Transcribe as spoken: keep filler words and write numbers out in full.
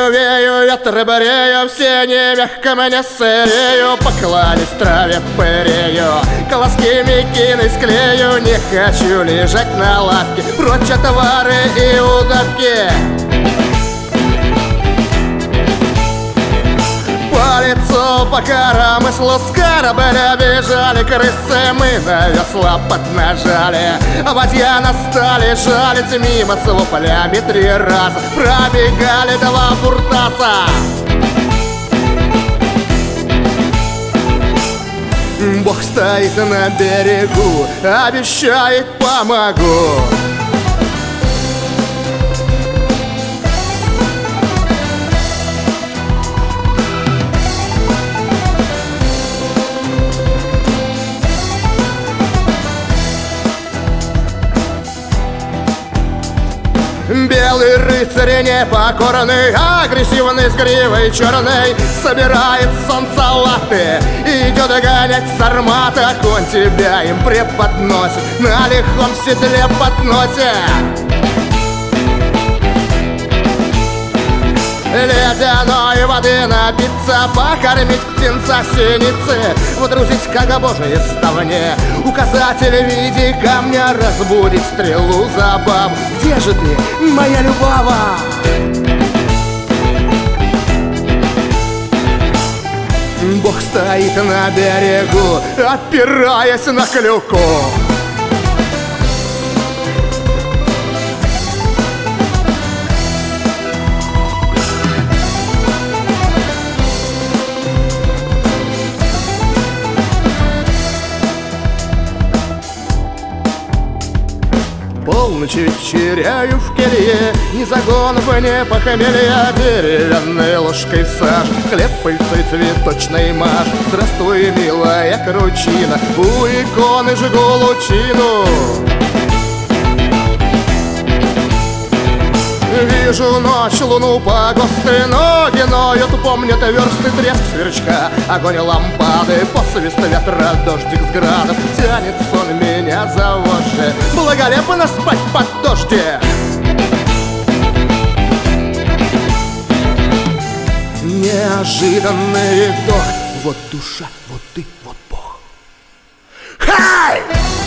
осенью вею, ветры брею, в сене мягко мне сырею, по клане траве пырею, колоски мекины склею. Не хочу лежать на лавке, прочь от товары и удавки. По лицу, по коромыслу с корабля бежали крысы, мы на весла поднажали, а бадья на стали жалить. Мимо с воплями три раза пробегали два буртаса. Бог стоит на берегу, обещает, помогу. Белый рыцарь непокорный, агрессивный, с гривой черной, собирает солнце латы, идет гонять сармата. Конь тебя им преподносит, на лихом седле подносит. Ледяной воды напиться, покормить птенца синицы, водрузить, как божие ставне, указатель в виде камня, разбудить стрелу забаву. Где же ты, моя любава? Бог стоит на берегу, опираясь на клюку. Полночь вечеряю в келье, ни загонов, ни похмелья. Деревянной ложкой сажь, хлеб пыльцой цветочной маш. Здравствуй, милая кручина, у иконы жгу лучину. Вижу ночь, луну, погосты, ноги ноют, помнят версты, треск сверчка, огонь лампады, посвист ветра, дождик с градом. Тянет сон меня за вожжи, благолепно спать под дождем. Неожиданный вдох, вот душа, вот ты, вот Бог. Хай!